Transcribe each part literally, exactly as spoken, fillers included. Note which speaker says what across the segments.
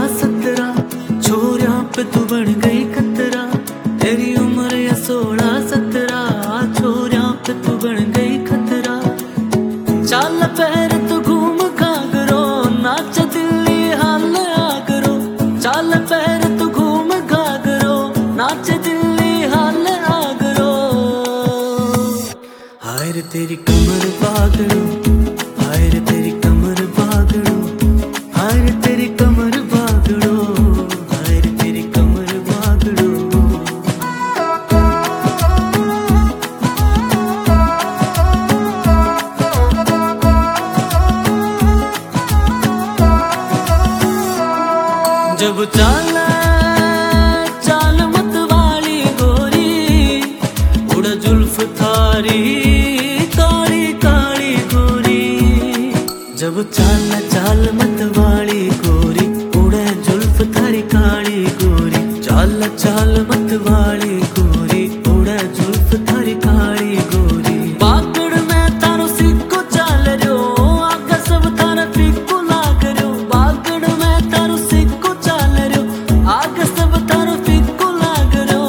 Speaker 1: सत्रह, छोरियां पे तू बन गई खतरा। तेरी उम्र है सोलह सत्रह, छोरियां पे तू बन गई खतरा। चल पैर तू घूम घाघरो, नाच दिल्ली हाल आगरो। चल पैर तू घूम घाघरो, नाच दिल्ली हाल आगरो। हाय रे तेरी कमर पागड़ो, हाय रे तेरी कमर पागड़ो, हाय रे तेरी कमर पागड़ो, हाय रे तेरी कमर पागड़ो। जब चाला चाल मत वाली गोरी, उड़ा जुल्फ थारी काली काली गोरी। जब चाल चाल मत वाली गोरी, उड़ा जुल्फ थारी काली गोरी। चाल चाल मत वाली गोरी, उड़ा जुल्फ थारी काली गोरी। बागड़ में तारो सिक्को चाल रयो, आगा सब थारा फिक्को लाग रयो। बागड़ में तारो सिक्को चाल रयो, आगा सब थारो फिक्को लाग रयो।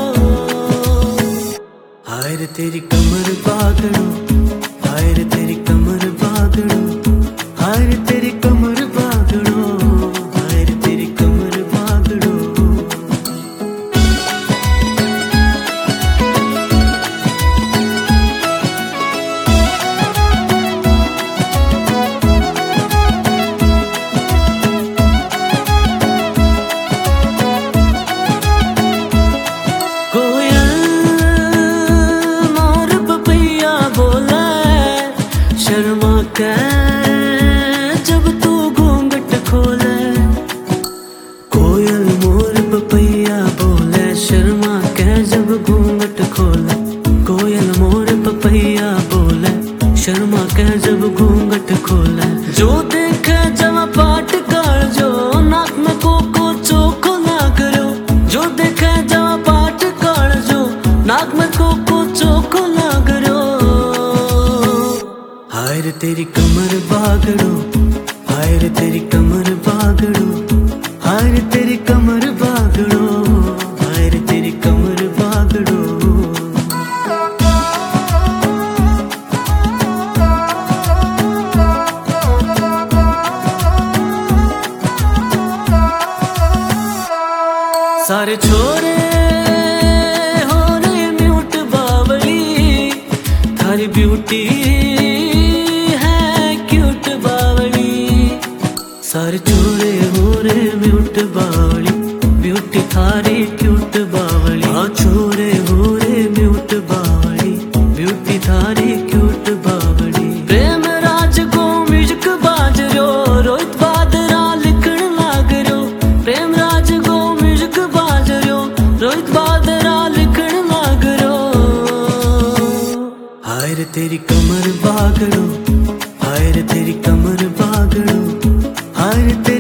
Speaker 1: हाय रे तेरी कमर पागड़ो, हाय रे तेरी कमर पागड़ो, हाय रे तेरी कमर पागड़ो, हाय रे तेरी कमर पागड़ो। कोयल मोर पपैया बोले, शर्मा के जब तू घूंघट खोले। कोयल मोर पपैया बोले, शर्मा के जब घूंघट खोले। कोयल मोर पपैया बोले, शर्मा के जब घूंघट खोले। जो देखे जमा पाट कर जो, नाक में कोको चोको ना करो। जो देखे जमा पाट कर जो, नाक में कोको चोको ना करो। हाय रे तेरी कमर पागड़ो, हाय रे तेरी कमर पागड़ो, हाय रे तेरी कमर पागड़ो, हाय रे तेरी कमर पागड़ो। सारे छोरे हो रे म्यूट बावली, थारी ब्यूटी है क्यूट बावली। सारे छोरे हो रे म्यूट बावली, ब्यूटी थारी क्यूट बावली। हाँ छोरे हो रे म्यूट बावली, ब्यूटी थारी क्यूट बावली। प्रेम राज को म्यूजिक बाज रयो, रोहित बादरा लिखण लाग रयो। प्रेम राज को म्यूजिक बाज रयो, रोहित बादरा लिखण लाग रयो। हाय रे तेरी कमर पागड़ो, हाय रे तेरी कमर पागड़ो, हाय रे